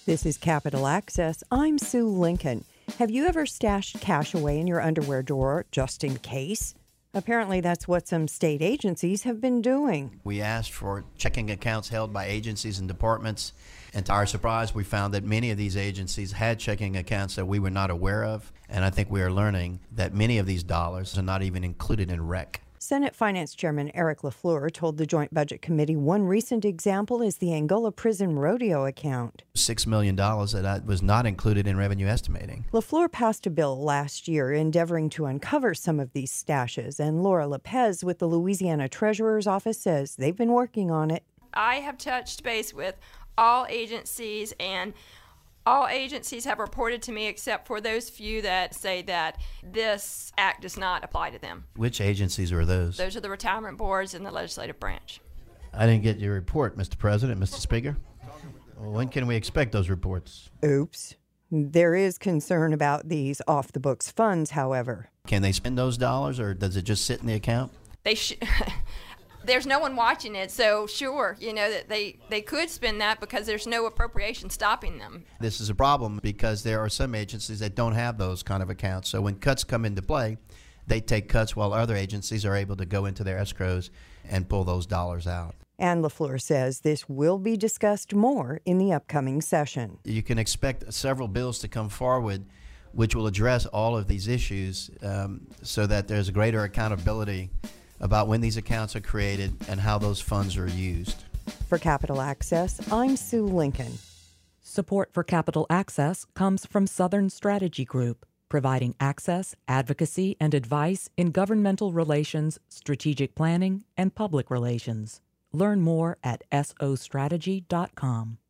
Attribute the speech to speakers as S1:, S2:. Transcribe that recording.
S1: This is Capital Access. I'm Sue Lincoln. Have you ever stashed cash away in your underwear drawer just in case? Apparently, that's what some state agencies have been doing.
S2: We asked for checking accounts held by agencies and departments, and to our surprise, we found that many of these agencies had checking accounts that we were not aware of, and I think we are learning that many of these dollars are not even included in REC.
S1: Senate Finance Chairman Eric LaFleur told the Joint Budget Committee one recent example is the Angola Prison Rodeo account.
S2: $6 million that was not included in revenue estimating.
S1: LaFleur passed a bill last year endeavoring to uncover some of these stashes, and Laura Lopez with the Louisiana Treasurer's Office says they've been working on it.
S3: I have touched base with all agencies, and all agencies have reported to me except for those few that say that this act does not apply to them.
S2: Which agencies are those?
S3: Those are the retirement boards and the legislative branch.
S2: I didn't get your report, Mr. President, Mr. Speaker. Well, when can we expect those reports?
S1: Oops. There is concern about these off-the-books funds, however.
S2: Can they spend those dollars, or does it just sit in the account?
S3: There's no one watching it, so sure, that they could spend that because there's no appropriation stopping them.
S2: This is a problem because there are some agencies that don't have those kind of accounts. So when cuts come into play, they take cuts while other agencies are able to go into their escrows and pull those dollars out.
S1: And LaFleur says this will be discussed more in the upcoming session.
S2: You can expect several bills to come forward which will address all of these issues so that there's greater accountability about when these accounts are created and how those funds are used.
S1: For Capital Access, I'm Sue Lincoln.
S4: Support for Capital Access comes from Southern Strategy Group, providing access, advocacy, and advice in governmental relations, strategic planning, and public relations. Learn more at sostrategy.com.